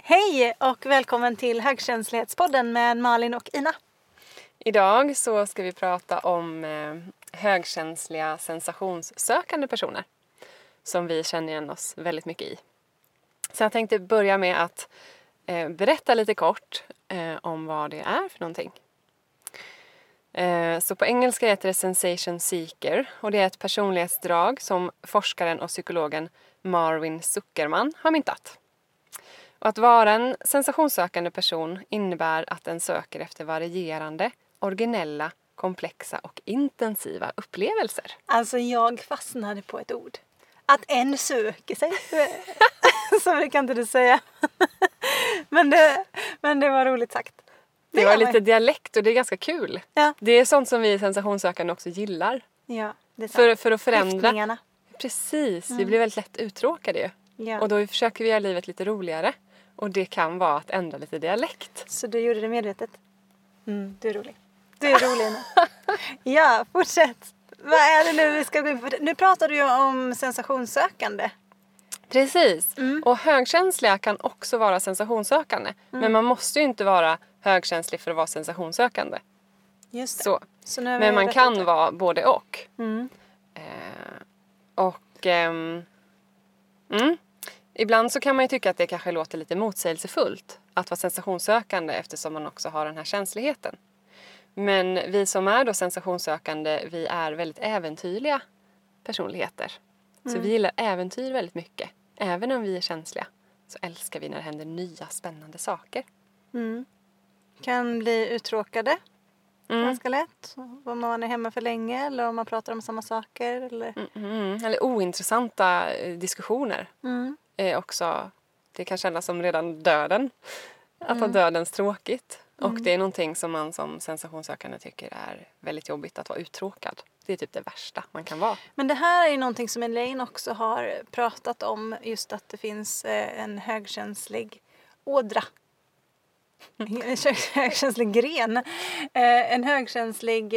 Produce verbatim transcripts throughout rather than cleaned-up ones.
Hej och välkommen till Högkänslighetspodden med Malin och Ina. Idag så ska vi prata om eh, högkänsliga sensationssökande personer som vi känner igen oss väldigt mycket i. Så jag tänkte börja med att eh, berätta lite kort eh, om vad det är för någonting. Eh, så på engelska heter det sensation seeker och det är ett personlighetsdrag som forskaren och psykologen Marvin Zuckerman har myntat. Och att vara en sensationssökande person innebär att den söker efter varierande, originella, komplexa och intensiva upplevelser. Alltså jag fastnade på ett ord. Att en söker sig. Så det kan inte du säga. men, det, men det var roligt sagt. Det, det var lite dialekt och det är ganska kul. Ja. Det är sånt som vi sensationssökande också gillar. Ja, det är sant. För, för att förändra. Skiftningarna. Precis, mm. vi blir väldigt lätt uttråkade ju. Ja. Och då försöker vi göra livet lite roligare. Och det kan vara att ändra lite dialekt. Så du gjorde det medvetet? Mm, du är rolig. Du är rolig nu. Ja, fortsätt. Vad är det nu vi ska gå in på? Nu pratar du ju om sensationssökande. Precis. Mm. Och högkänsliga kan också vara sensationssökande. Mm. Men man måste ju inte vara högkänslig för att vara sensationssökande. Just det. Så. Så men man kan lite. vara både och. Mm. Eh, och... Ehm, mm. Ibland så kan man ju tycka att det kanske låter lite motsägelsefullt att vara sensationssökande eftersom man också har den här känsligheten. Men vi som är då sensationssökande, vi är väldigt äventyrliga personligheter. Mm. Så vi gillar äventyr väldigt mycket. Även om vi är känsliga så älskar vi när det händer nya spännande saker. Mm. Kan bli uttråkade mm. ganska lätt. Om man är hemma för länge eller om man pratar om samma saker. Eller, mm, mm. eller ointressanta diskussioner. Mm. Är också, det kan kännas som redan döden. Att Mm. ha dödens tråkigt. Mm. Och det är någonting som man som sensationssökande tycker är väldigt jobbigt att vara uttråkad. Det är typ det värsta man kan vara. Men det här är ju någonting som Elaine också har pratat om. Just att det finns en högkänslig ådra. En högkänslig gren. En högkänslig,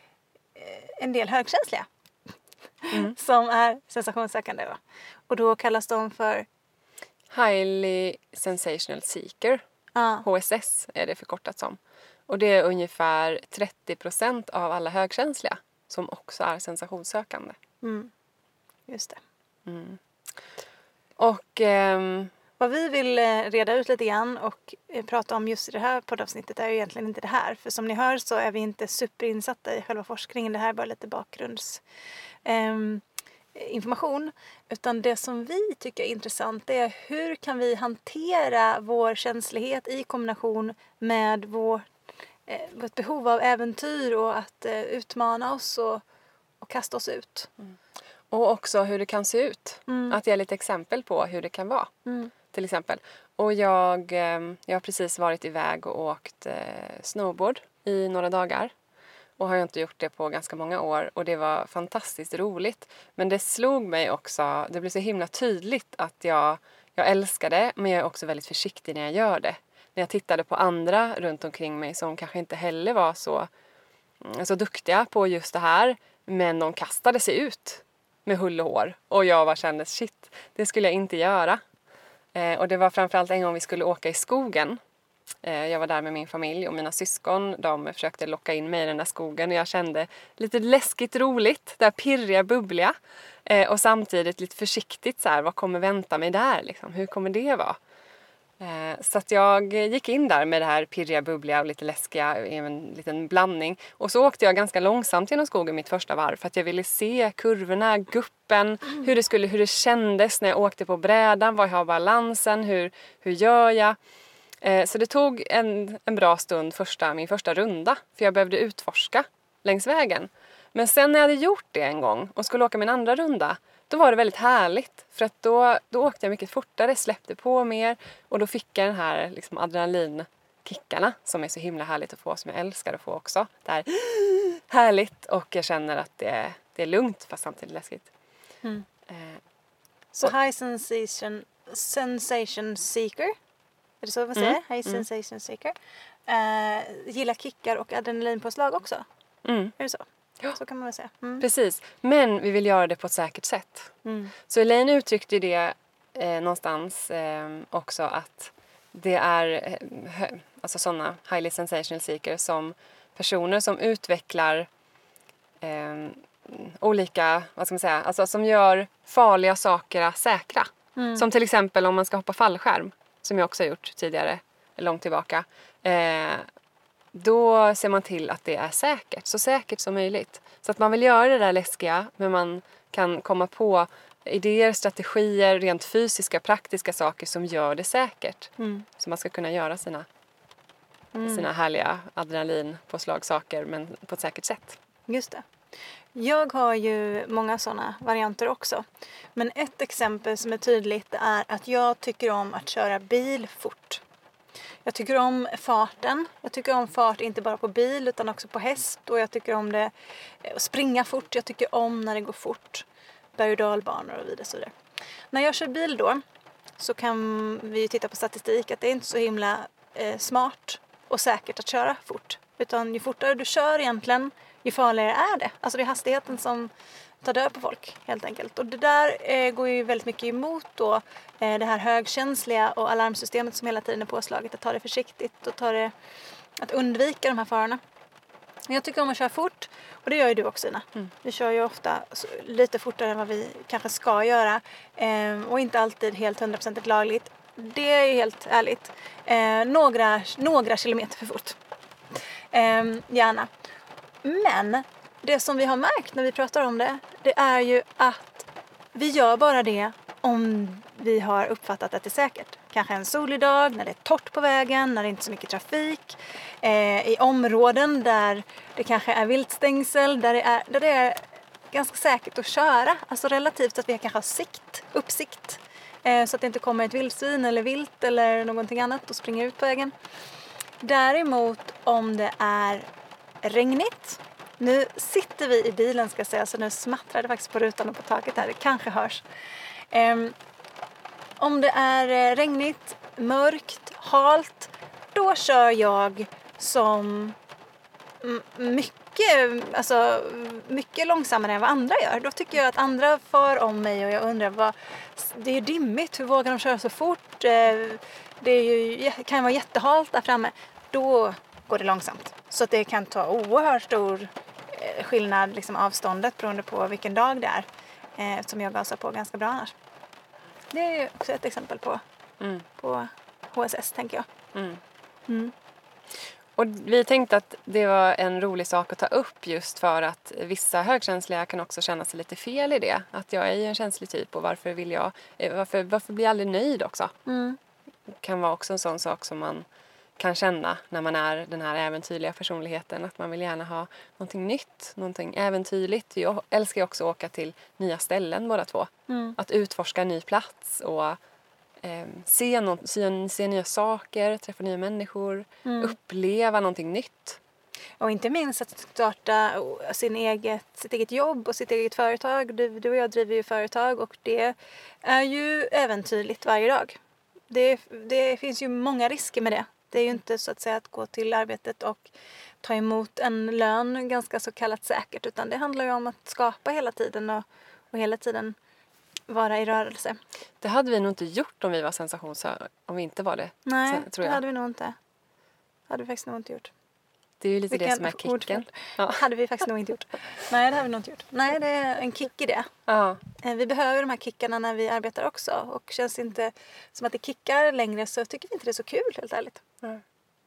en del högkänsliga. Mm. Som är sensationssökande. Va? Och då kallas de för Highly Sensational Seeker. Ah. H S S är det förkortat som. Och det är ungefär trettio procent av alla högkänsliga som också är sensationssökande. Mm. Just det. Mm. Och ehm, vad vi vill reda ut lite grann och prata om just i det här poddavsnittet är ju egentligen inte det här. För som ni hör så är vi inte superinsatta i själva forskningen. Det här är bara lite bakgrunds... Um, information, utan det som vi tycker är intressant är hur kan vi hantera vår känslighet i kombination med vår, eh, vårt behov av äventyr och att eh, utmana oss och, och kasta oss ut. Mm. Och också hur det kan se ut. Mm. Att ge lite exempel på hur det kan vara. Mm. Till exempel. Och jag, eh, jag har precis varit iväg och åkt eh, snowboard i några dagar. Och har jag inte gjort det på ganska många år. Och det var fantastiskt roligt. Men det slog mig också. Det blev så himla tydligt att jag, jag älskar det. Men jag är också väldigt försiktig när jag gör det. När jag tittade på andra runt omkring mig. Som kanske inte heller var så, så duktiga på just det här. Men de kastade sig ut med hull och hår. Och jag bara kände shit. Det skulle jag inte göra. Eh, och det var framförallt en gång vi skulle åka i skogen. Jag var där med min familj och mina syskon. De försökte locka in mig i den där skogen. Och jag kände lite läskigt roligt. Det här pirriga, bubbliga. Eh, och samtidigt lite försiktigt. Så här, vad kommer vänta mig där? Liksom? Hur kommer det vara? Eh, så att jag gick in där med det här pirriga, bubbliga och lite läskiga. I en liten blandning. Och så åkte jag ganska långsamt genom skogen mitt första varv. För att jag ville se kurvorna, guppen. Mm. Hur, det skulle, hur det kändes när jag åkte på brädan. Var jag har balansen? Hur, hur gör jag? Så det tog en, en bra stund första, min första runda. För jag behövde utforska längs vägen. Men sen när jag hade gjort det en gång och skulle åka min andra runda. Då var det väldigt härligt. För att då, då åkte jag mycket fortare, släppte på mer. Och då fick jag den här liksom, adrenalinkickarna som är så himla härligt att få. Som jag älskar att få också. Det här härligt och jag känner att det, det är lugnt fast samtidigt läskigt. Mm. Eh, så so high sensation, sensation seeker. Är det så man säger? Mm. High sensation mm. seeker. Uh, gillar kickar och adrenalinpåslag också. Mm. Är det så? Ja. Så kan man väl säga. Mm. Precis. Men vi vill göra det på ett säkert sätt. Mm. Så Elaine uttryckte det eh, någonstans eh, också att det är alltså sådana highly sensational seekers som personer som utvecklar eh, olika, vad ska man säga, alltså som gör farliga saker säkra. Mm. Som till exempel om man ska hoppa fallskärm, som jag också har gjort tidigare, långt tillbaka. Eh, då ser man till att det är säkert, så säkert som möjligt. Så att man vill göra det där läskiga, men man kan komma på idéer, strategier, rent fysiska, praktiska saker som gör det säkert. Mm. Så man ska kunna göra sina, mm. sina härliga adrenalinpåslagsaker, men på ett säkert sätt. Just det. Jag har ju många sådana varianter också. Men ett exempel som är tydligt är att jag tycker om att köra bil fort. Jag tycker om farten. Jag tycker om fart inte bara på bil utan också på häst. Och jag tycker om det att springa fort. Jag tycker om när det går fort. Berg- och dalbanor och vidare, så vidare. När jag kör bil då så kan vi titta på statistik att det är inte så himla eh, smart och säkert att köra fort. Utan ju fortare du kör egentligen, ju farligare är det. Alltså det är hastigheten som tar död på folk helt enkelt. Och det där eh, går ju väldigt mycket emot då eh, det här högkänsliga och alarmsystemet som hela tiden är påslaget. Att ta det försiktigt och ta det, att undvika de här farorna. Men jag tycker om att köra fort och det gör ju du också, Ina. Mm. Vi kör ju ofta lite fortare än vad vi kanske ska göra eh, och inte alltid helt hundraprocentigt lagligt. Det är helt ärligt. Eh, några, några kilometer för fort. Eh, gärna. Men det som vi har märkt när vi pratar om det, det är ju att vi gör bara det om vi har uppfattat att det är säkert. Kanske en solig dag, när det är torrt på vägen, när det inte är så mycket trafik. Eh, I områden där det kanske är viltstängsel, där det är, där det är ganska säkert att köra. Alltså relativt att vi kanske har sikt, uppsikt. Eh, så att det inte kommer ett vildsvin eller vilt eller någonting annat och springer ut på vägen. Däremot om det är regnigt. Nu sitter vi i bilen ska jag säga, så nu smattrar det faktiskt på rutan och på taket här. Det kanske hörs. Um, om det är regnigt, mörkt, halt, då kör jag som mycket, alltså, mycket långsammare än vad andra gör. Då tycker jag att andra far om mig och jag undrar, vad, det är ju dimmigt, hur vågar de köra så fort? Det är ju, kan vara jättehalt där framme. Då går det långsamt. Så att det kan ta oerhört stor skillnad, liksom avståndet beroende på vilken dag det är. Eh, som jag gasar på ganska bra annars. Det är också ett exempel på, mm. på H S S, tänker jag. Mm. Mm. Och vi tänkte att det var en rolig sak att ta upp just för att vissa högkänsliga kan också känna sig lite fel i det. Att jag är en känslig typ och varför vill jag, varför, varför blir jag aldrig nöjd också? Mm. Det kan vara också en sån sak som man kan känna när man är den här äventyrliga personligheten, att man vill gärna ha någonting nytt, någonting äventyrligt. Jag älskar också att åka till nya ställen båda två. Mm. Att utforska en ny plats och eh, se, no- se, se nya saker, träffa nya människor, mm. uppleva någonting nytt. Och inte minst att starta sin eget, sitt eget jobb och sitt eget företag. Du, du och jag driver ju företag och det är ju äventyrligt varje dag. Det, det finns ju många risker med det. Det är ju inte så att säga att gå till arbetet och ta emot en lön ganska så kallat säkert, utan det handlar ju om att skapa hela tiden och, och hela tiden vara i rörelse. Det hade vi nog inte gjort om vi var sensationshöga, om vi inte var det. Nej, sen, tror jag. Det hade vi nog inte. Det hade vi faktiskt nog inte gjort. Det är ju lite vi det som är kicken. Ja. hade vi faktiskt nog inte gjort. Nej, det hade vi nog inte gjort. Nej, det är en kick i det. Ja. Vi behöver de här kickarna när vi arbetar också. Och känns inte som att det kickar längre så tycker vi inte det är så kul, helt ärligt. Mm.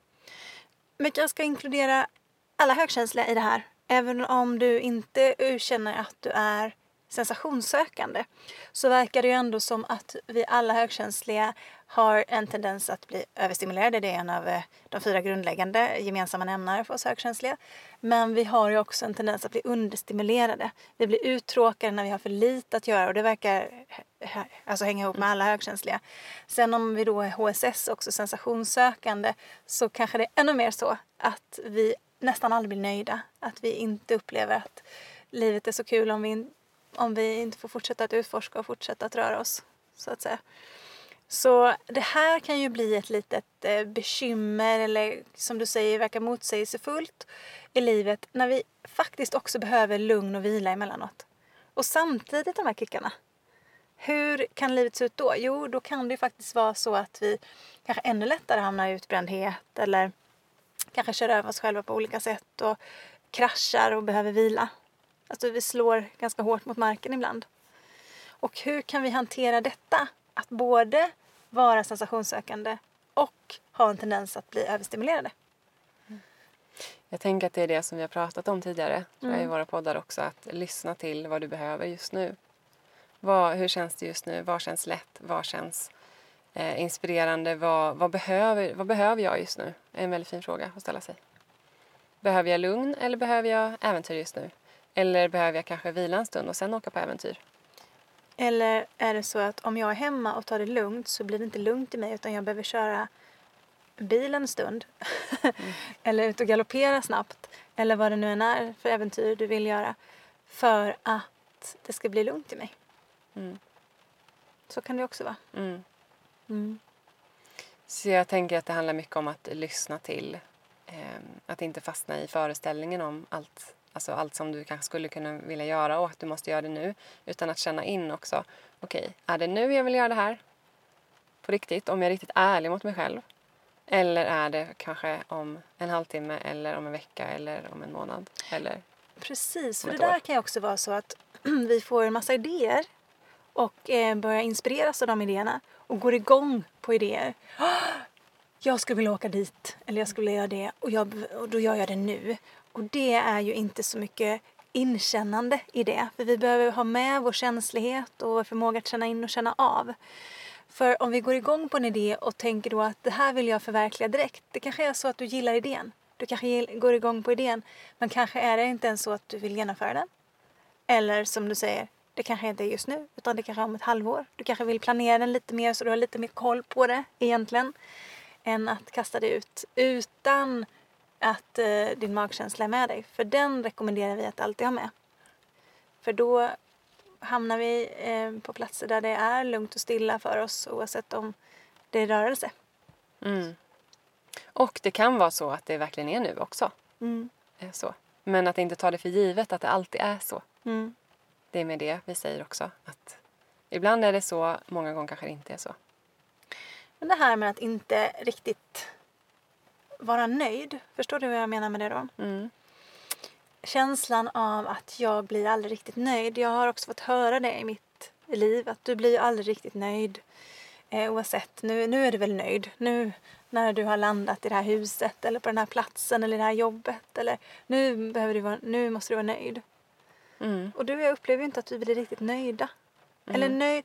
Men jag ska inkludera alla högkänsliga i det här. Även om du inte känner att du är sensationssökande, så verkar det ju ändå som att vi alla högkänsliga har en tendens att bli överstimulerade. Det är en av de fyra grundläggande gemensamma nämnare för oss högkänsliga. Men vi har ju också en tendens att bli understimulerade. Vi blir uttråkade när vi har för lite att göra, och det verkar alltså hänga ihop med alla högkänsliga. Sen om vi då är H S S, också sensationssökande, så kanske det är ännu mer så att vi nästan aldrig blir nöjda. Att vi inte upplever att livet är så kul om vi om vi inte får fortsätta att utforska och fortsätta att röra oss, så att säga. Så det här kan ju bli ett litet eh, bekymmer, eller som du säger, verkar motsägelsefullt i livet, när vi faktiskt också behöver lugn och vila emellanåt. Och samtidigt de här kickarna. Hur kan livet se ut då? Jo, då kan det ju faktiskt vara så att vi kanske ännu lättare hamnar i utbrändhet eller kanske kör över oss själva på olika sätt och kraschar och behöver vila. Alltså vi slår ganska hårt mot marken ibland. Och hur kan vi hantera detta? Att både vara sensationssökande och ha en tendens att bli överstimulerade. Jag tänker att det är det som vi har pratat om tidigare tror jag, Mm. i våra poddar också. Att lyssna till vad du behöver just nu. Vad, hur känns det just nu? Vad känns lätt? Vad känns eh, inspirerande? Vad, vad, behöver, vad behöver jag just nu? Det är en väldigt fin fråga att ställa sig. Behöver jag lugn eller behöver jag äventyr just nu? Eller behöver jag kanske vila en stund och sen åka på äventyr? Eller är det så att om jag är hemma och tar det lugnt så blir det inte lugnt i mig utan jag behöver köra bilen en stund. Mm. Eller ut och galoppera snabbt. Eller vad det nu än är för äventyr du vill göra. För att det ska bli lugnt i mig. Mm. Så kan det också vara. Mm. Mm. Så jag tänker att det handlar mycket om att lyssna till. Eh, att inte fastna i föreställningen om allt, alltså allt som du kanske skulle kunna vilja göra och att du måste göra det nu. Utan att känna in också. Okej, okay, är det nu jag vill göra det här? På riktigt, om jag är riktigt ärlig mot mig själv. Eller är det kanske om en halvtimme eller om en vecka eller om en månad? Eller Precis, för det ett där år. kan ju också vara så att vi får en massa idéer och eh, börjar inspireras av de idéerna och går igång på idéer. Jag skulle vilja åka dit eller jag skulle vilja göra det och, jag, och då gör jag det nu. Och det är ju inte så mycket inkännande i det. För vi behöver ha med vår känslighet och vår förmåga att känna in och känna av. För om vi går igång på en idé och tänker då att det här vill jag förverkliga direkt. Det kanske är så att du gillar idén. Du kanske går igång på idén. Men kanske är det inte ens så att du vill genomföra den. Eller som du säger, det kanske inte är just nu. Utan det kanske är om ett halvår. Du kanske vill planera den lite mer så du har lite mer koll på det egentligen. Än att kasta det ut utan att eh, din magkänsla är med dig. För den rekommenderar vi att alltid ha med. För då hamnar vi eh, på platser där det är lugnt och stilla för oss oavsett om det är rörelse. Mm. Och det kan vara så att det verkligen är nu också. Mm. Så. Men att inte ta det för givet att det alltid är så. Mm. Det är med det vi säger också. Att ibland är det så, många gånger kanske det inte är så. Men det här med att inte riktigt vara nöjd. Förstår du vad jag menar med det då? Mm. Känslan av att jag blir aldrig riktigt nöjd. Jag har också fått höra det i mitt liv. Att du blir aldrig riktigt nöjd. Eh, oavsett. Nu, nu är du väl nöjd. Nu när du har landat i det här huset. Eller på den här platsen. Eller det här jobbet. Eller nu, behöver du vara, nu måste du vara nöjd. Mm. Och du och jag upplever ju inte att vi blir riktigt nöjda. Mm. Eller nöjd.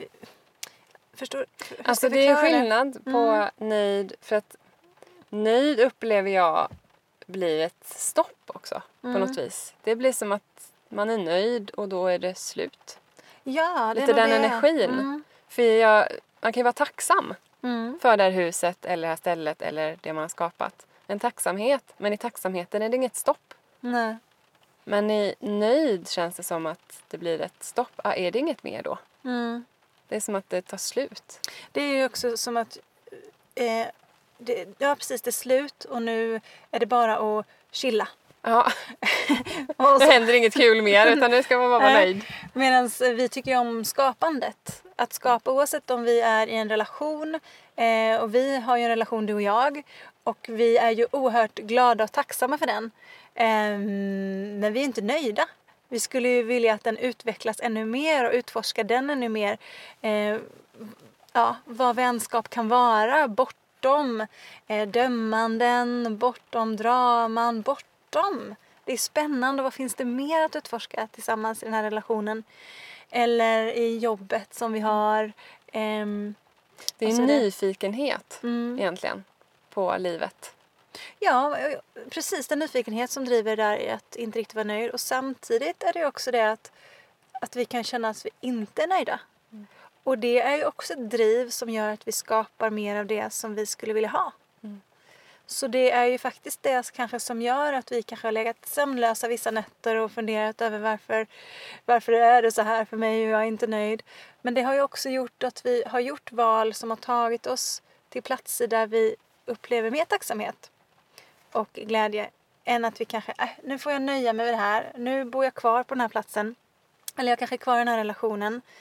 Förstår du? Alltså det är skillnad på mm. nöjd. För att nöjd upplever jag blir ett stopp också. Mm. På något vis. Det blir som att man är nöjd och då är det slut. Ja, det lite är den det. energin. Mm. För jag, man kan ju vara tacksam. Mm. För det här huset eller det här stället eller det man har skapat. En tacksamhet. Men i tacksamheten är det inget stopp. Nej. Men i nöjd känns det som att det blir ett stopp. Ah, är det inget mer då? Mm. Det är som att det tar slut. Det är ju också som att eh, det, ja precis, det är slut och nu är det bara att chilla. Ja, och det händer inget kul mer utan nu ska man bara vara nöjd. Medan vi tycker ju om skapandet. Att skapa oavsett om vi är i en relation eh, och vi har ju en relation du och jag och vi är ju oerhört glada och tacksamma för den. Eh, men vi är inte nöjda. Vi skulle ju vilja att den utvecklas ännu mer och utforska den ännu mer. Eh, ja, vad vänskap kan vara bortom eh, dömanden, bortom draman, bortom. Det är spännande. Vad finns det mer att utforska tillsammans i den här relationen? Eller i jobbet som vi har. Ehm, det är en nyfikenhet det? Mm. egentligen på livet. Ja, precis. Den nyfikenhet som driver där är att inte riktigt vara nöjd. Och samtidigt är det också det att, att vi kan känna att vi inte är nöjda. Mm. Och det är ju också ett driv som gör att vi skapar mer av det som vi skulle vilja ha. Mm. Så det är ju faktiskt det kanske som gör att vi kanske har legat sömnlösa vissa nätter och funderat över varför, varför är det så här för mig och jag är inte nöjd. Men det har ju också gjort att vi har gjort val som har tagit oss till platser där vi upplever mer tacksamhet och glädje än att vi kanske, äh, nu får jag nöja mig med det här. Nu bor jag kvar på den här platsen. Eller jag kanske är kvar i den här relationen.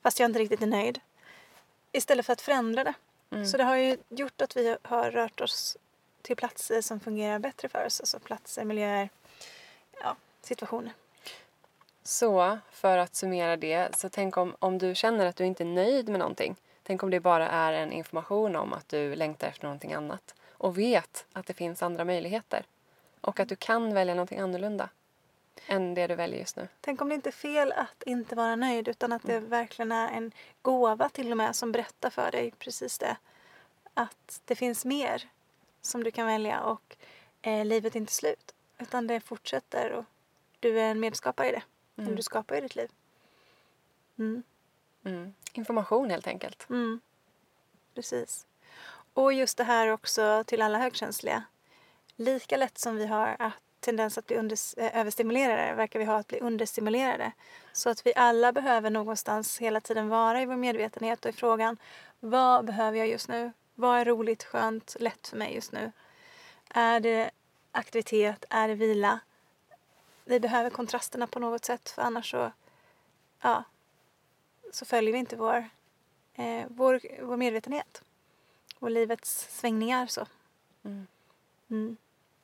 fast jag inte riktigt är nöjd. Istället för att förändra det. Mm. Så det har ju gjort att vi har rört oss till platser som fungerar bättre för oss. Alltså platser, miljöer, ja, situationer. Så för att summera det, så tänk om, om du känner att du inte är nöjd med någonting. Tänk om det bara är en information om att du längtar efter någonting annat. Och vet att det finns andra möjligheter. Och att du kan välja någonting annorlunda än det du väljer just nu. Tänk om det inte är fel att inte vara nöjd, utan att det mm. verkligen är en gåva till och med som berättar för dig precis det. Att det finns mer som du kan välja och eh, livet är inte slut. Utan det fortsätter och du är en medskapare i det. Mm. Men du skapar ju ditt liv. Mm. Mm. Information helt enkelt. Mm. Precis. Och just det här också till alla högkänsliga. Lika lätt som vi har att tendens att bli under, äh, överstimulerade verkar vi ha att bli understimulerade. Så att vi alla behöver någonstans hela tiden vara i vår medvetenhet och i frågan, vad behöver jag just nu? Vad är roligt, skönt, lätt för mig just nu? Är det aktivitet? Är det vila? Vi behöver kontrasterna på något sätt, för annars så, ja, så följer vi inte vår, eh, vår, vår medvetenhet och livets svängningar. Så. Mm. Mm.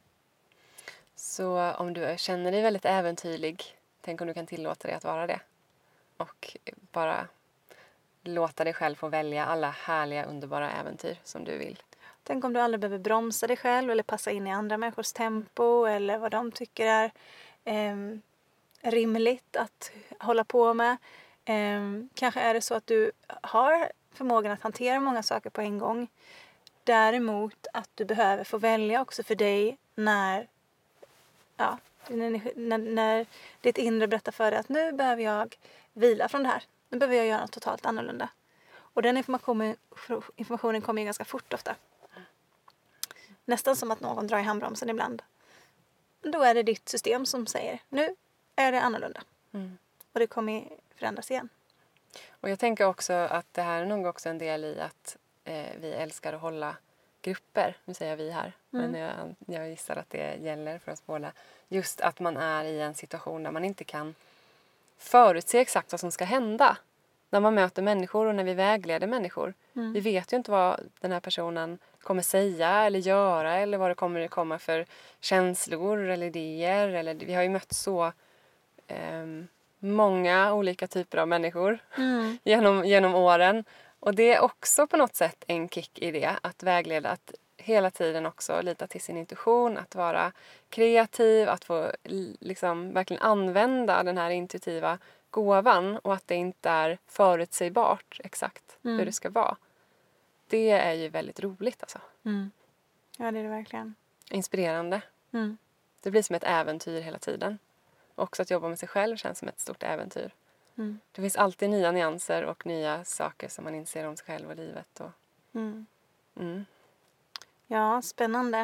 Så om du känner dig väldigt äventyrlig, tänk om du kan tillåta dig att vara det. Och bara låta dig själv få välja alla härliga, underbara äventyr som du vill. Tänk om du aldrig behöver bromsa dig själv eller passa in i andra människors tempo eller vad de tycker är eh, rimligt att hålla på med. Eh, kanske är det så att du har förmågan att hantera många saker på en gång. Däremot att du behöver få välja också för dig när, ja, när, när, när ditt inre berättar för dig att nu behöver jag vila från det här. Nu behöver jag göra något totalt annorlunda. Och den informationen, informationen kommer ju ganska fort ofta. Nästan som att någon drar i handbromsen ibland. Då är det ditt system som säger, nu är det annorlunda. Mm. Och det kommer förändras igen. Och jag tänker också att det här är nog också en del i att eh, vi älskar att hålla grupper. Nu säger jag vi här. Mm. Men jag, jag gissar att det gäller för oss båda. Just att man är i en situation där man inte kan förutse exakt vad som ska hända. När man möter människor och när vi vägleder människor. Mm. Vi vet ju inte vad den här personen kommer säga eller göra. Eller vad det kommer att komma för känslor eller idéer. Eller, vi har ju mött så eh, många olika typer av människor mm. genom, genom åren. Och det är också på något sätt en kick i det. Att vägleda, att hela tiden också lita till sin intuition. Att vara kreativ, att få liksom verkligen använda den här intuitiva gåvan. Och att det inte är förutsägbart exakt mm. hur det ska vara. Det är ju väldigt roligt alltså. Mm. Ja, det är det verkligen. Inspirerande. Mm. Det blir som ett äventyr hela tiden. Och också att jobba med sig själv känns som ett stort äventyr. Mm. Det finns alltid nya nyanser och nya saker som man inser om sig själv och livet. Och... Mm. Mm. Ja, spännande.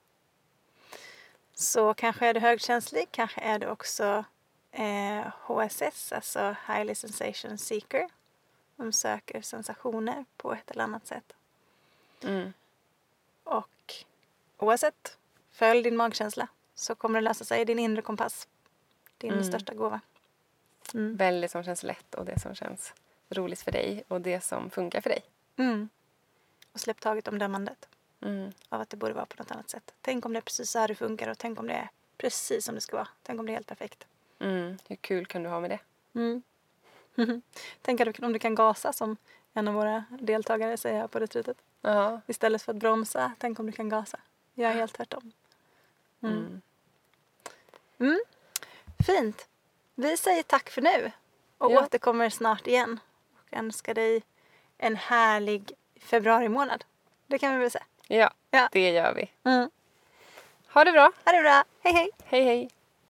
Så kanske är du högkänslig, kanske är du också eh, H S S, alltså Highly Sensation Seeker. De söker sensationer på ett eller annat sätt. Mm. Och oavsett, följ din magkänsla så kommer det lösa sig. Din inre kompass. Din mm. största gåva. Mm. Välj det som känns lätt och det som känns roligt för dig. Och det som funkar för dig. Mm. Och släpp taget om dömandet. Mm. Av att det borde vara på något annat sätt. Tänk om det är precis så här det funkar. Och tänk om det är precis som det ska vara. Tänk om det är helt perfekt. Mm. Hur kul kan du ha med det? Mm. Tänk om du kan gasa som en av våra deltagare säger på retreatet. Ja. Istället för att bromsa. Tänk om du kan gasa. Jag är helt tvärtom. Mm. Mm. Mm. Fint. Vi säger tack för nu. Och ja. återkommer snart igen. Och önskar dig en härlig februari månad. Det kan vi väl säga. Ja, ja. det gör vi. Mm. Ha det bra. Ha det bra. Hej hej. Hej hej.